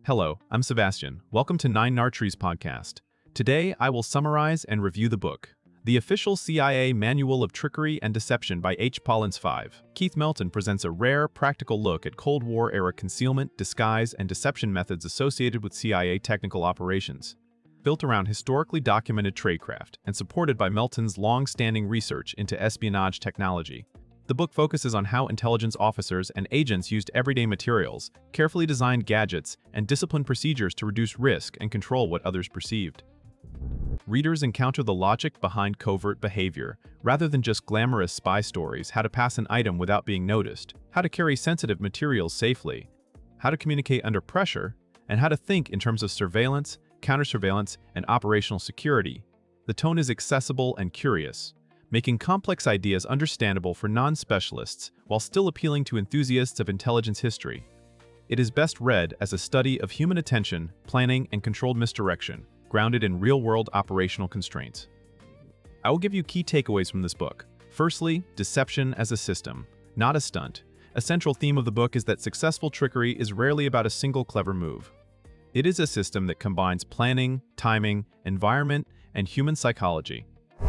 Hello, I'm Sebastian. Welcome to Nine Nartrees podcast. Today, I will summarize and review the book, The Official CIA Manual of Trickery and Deception by H. Pollins V. Keith Melton presents a rare, practical look at Cold War-era concealment, disguise, and deception methods associated with CIA technical operations. Built around historically documented tradecraft and supported by Melton's long-standing research into espionage technology, the book focuses on how intelligence officers and agents used everyday materials, carefully designed gadgets, and disciplined procedures to reduce risk and control what others perceived. Readers encounter the logic behind covert behavior, rather than just glamorous spy stories: how to pass an item without being noticed, how to carry sensitive materials safely, how to communicate under pressure, and how to think in terms of surveillance, counter-surveillance, and operational security. The tone is accessible and curious, making complex ideas understandable for non-specialists while still appealing to enthusiasts of intelligence history. It is best read as a study of human attention, planning, and controlled misdirection, grounded in real-world operational constraints. I will give you key takeaways from this book. Firstly, deception as a system, not a stunt. A central theme of the book is that successful trickery is rarely about a single clever move. It is a system that combines planning, timing, environment, and human psychology.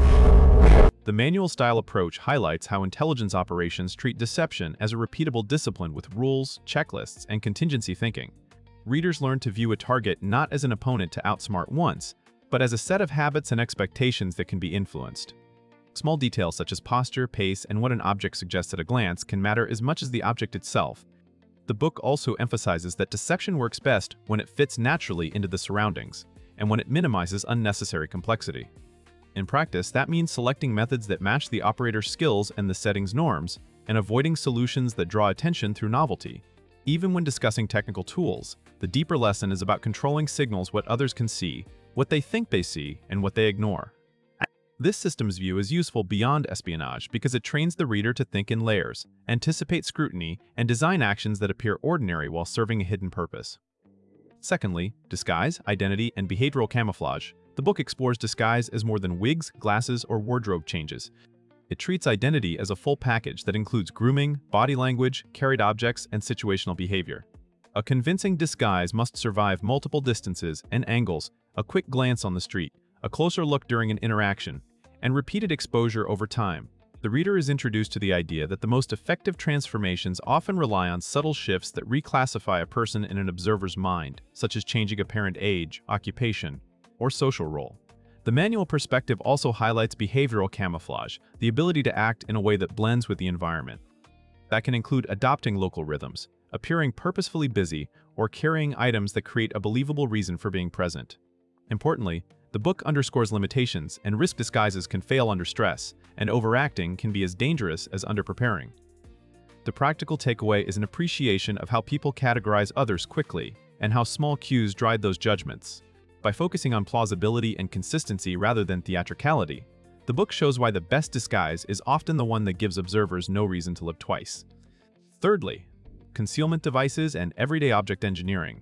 The manual-style approach highlights how intelligence operations treat deception as a repeatable discipline with rules, checklists, and contingency thinking. Readers learn to view a target not as an opponent to outsmart once, but as a set of habits and expectations that can be influenced. Small details such as posture, pace, and what an object suggests at a glance can matter as much as the object itself. The book also emphasizes that deception works best when it fits naturally into the surroundings, and when it minimizes unnecessary complexity. In practice, that means selecting methods that match the operator's skills and the setting's norms, and avoiding solutions that draw attention through novelty. Even when discussing technical tools, the deeper lesson is about controlling signals: what others can see, what they think they see, and what they ignore. This systems view is useful beyond espionage because it trains the reader to think in layers, anticipate scrutiny, and design actions that appear ordinary while serving a hidden purpose. Secondly, disguise, identity, and behavioral camouflage. The book explores disguise as more than wigs, glasses, or wardrobe changes. It treats identity as a full package that includes grooming, body language, carried objects, and situational behavior. A convincing disguise must survive multiple distances and angles, a quick glance on the street, a closer look during an interaction, and repeated exposure over time. The reader is introduced to the idea that the most effective transformations often rely on subtle shifts that reclassify a person in an observer's mind, such as changing apparent age, occupation, or social role. The manual perspective also highlights behavioral camouflage, the ability to act in a way that blends with the environment. That can include adopting local rhythms, appearing purposefully busy, or carrying items that create a believable reason for being present. Importantly, the book underscores limitations and risk disguises can fail under stress, and overacting can be as dangerous as underpreparing. The practical takeaway is an appreciation of how people categorize others quickly and how small cues drive those judgments. By focusing on plausibility and consistency rather than theatricality, the book shows why the best disguise is often the one that gives observers no reason to look twice. Thirdly, concealment devices and everyday object engineering.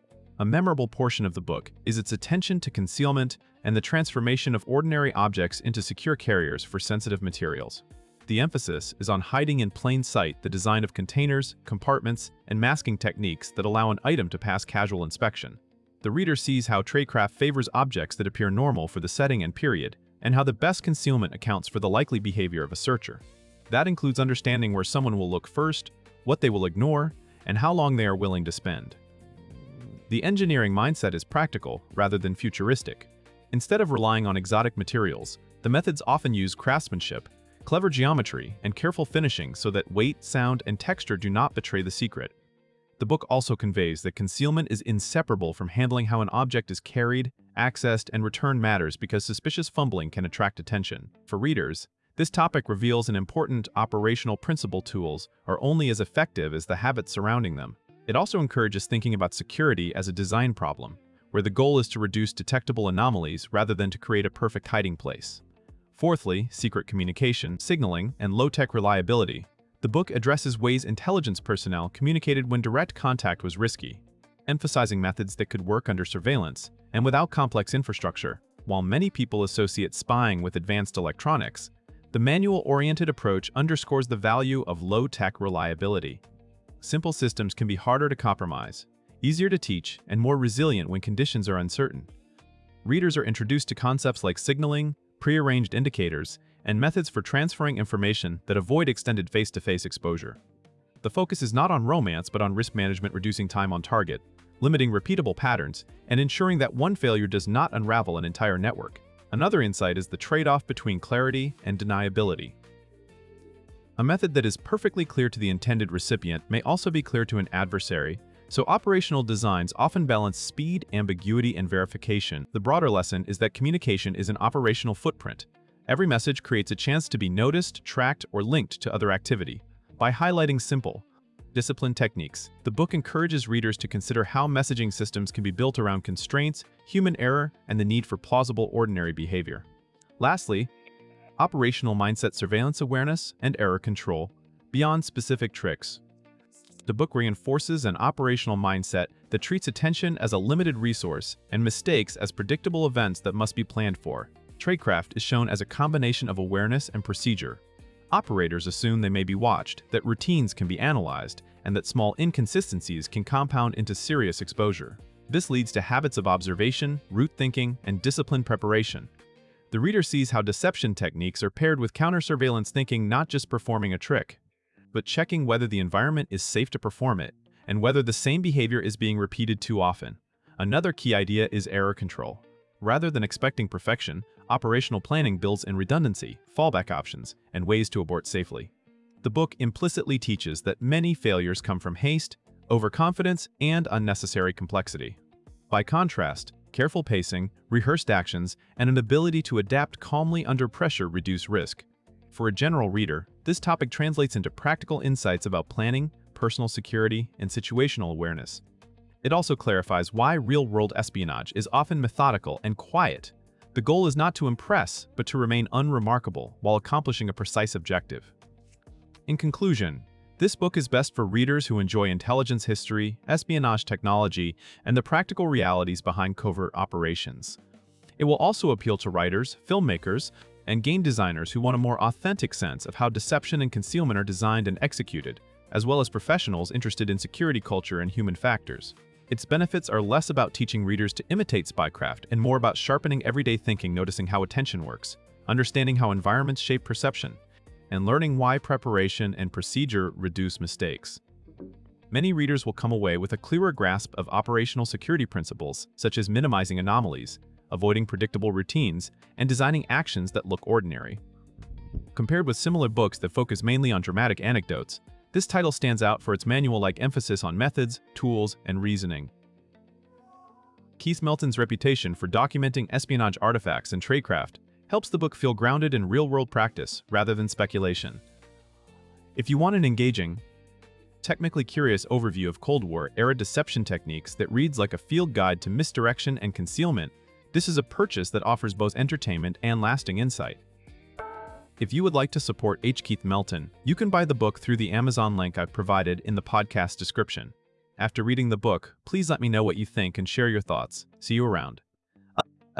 A memorable portion of the book is its attention to concealment and the transformation of ordinary objects into secure carriers for sensitive materials. The emphasis is on hiding in plain sight the design of containers, compartments, and masking techniques that allow an item to pass casual inspection. The reader sees how tradecraft favors objects that appear normal for the setting and period, and how the best concealment accounts for the likely behavior of a searcher. That includes understanding where someone will look first, what they will ignore, and how long they are willing to spend. The engineering mindset is practical rather than futuristic. Instead of relying on exotic materials, the methods often use craftsmanship, clever geometry, and careful finishing so that weight, sound, and texture do not betray the secret. The book also conveys that concealment is inseparable from handling how an object is carried, accessed, and returned matters because suspicious fumbling can attract attention. For readers, this topic reveals an important operational principle: tools are only as effective as the habits surrounding them. It also encourages thinking about security as a design problem, where the goal is to reduce detectable anomalies rather than to create a perfect hiding place. Fourthly, secret communication, signaling, and low-tech reliability. The book addresses ways intelligence personnel communicated when direct contact was risky, emphasizing methods that could work under surveillance and without complex infrastructure. While many people associate spying with advanced electronics, the manual-oriented approach underscores the value of low-tech reliability. Simple systems can be harder to compromise, easier to teach, and more resilient when conditions are uncertain. Readers are introduced to concepts like signaling, prearranged indicators, and methods for transferring information that avoid extended face-to-face exposure. The focus is not on romance but on risk management, reducing time on target, limiting repeatable patterns, and ensuring that one failure does not unravel an entire network. Another insight is the trade-off between clarity and deniability. A method that is perfectly clear to the intended recipient may also be clear to an adversary, so operational designs often balance speed, ambiguity, and verification. The broader lesson is that communication is an operational footprint. Every message creates a chance to be noticed, tracked, or linked to other activity. By highlighting simple, disciplined techniques, the book encourages readers to consider how messaging systems can be built around constraints, human error, and the need for plausible ordinary behavior. Lastly, operational mindset, surveillance awareness, and error control, beyond specific tricks. The book reinforces an operational mindset that treats attention as a limited resource and mistakes as predictable events that must be planned for. Tradecraft is shown as a combination of awareness and procedure. Operators assume they may be watched, that routines can be analyzed, and that small inconsistencies can compound into serious exposure. This leads to habits of observation, route thinking, and disciplined preparation. The reader sees how deception techniques are paired with counter-surveillance thinking, not just performing a trick, but checking whether the environment is safe to perform it, and whether the same behavior is being repeated too often. Another key idea is error control. Rather than expecting perfection, operational planning builds in redundancy, fallback options, and ways to abort safely. The book implicitly teaches that many failures come from haste, overconfidence, and unnecessary complexity. By contrast, careful pacing, rehearsed actions, and an ability to adapt calmly under pressure reduce risk. For a general reader, this topic translates into practical insights about planning, personal security, and situational awareness. It also clarifies why real-world espionage is often methodical and quiet. The goal is not to impress, but to remain unremarkable while accomplishing a precise objective. In conclusion, this book is best for readers who enjoy intelligence history, espionage technology, and the practical realities behind covert operations. It will also appeal to writers, filmmakers, and game designers who want a more authentic sense of how deception and concealment are designed and executed, as well as professionals interested in security culture and human factors. Its benefits are less about teaching readers to imitate spycraft and more about sharpening everyday thinking, noticing how attention works, understanding how environments shape perception, and learning why preparation and procedure reduce mistakes. Many readers will come away with a clearer grasp of operational security principles, such as minimizing anomalies, avoiding predictable routines, and designing actions that look ordinary. Compared with similar books that focus mainly on dramatic anecdotes, this title stands out for its manual-like emphasis on methods, tools, and reasoning. Keith Melton's reputation for documenting espionage artifacts and tradecraft helps the book feel grounded in real-world practice rather than speculation. If you want an engaging, technically curious overview of Cold War-era deception techniques that reads like a field guide to misdirection and concealment, this is a purchase that offers both entertainment and lasting insight. If you would like to support H. Keith Melton, you can buy the book through the Amazon link I've provided in the podcast description. After reading the book, please let me know what you think and share your thoughts. See you around.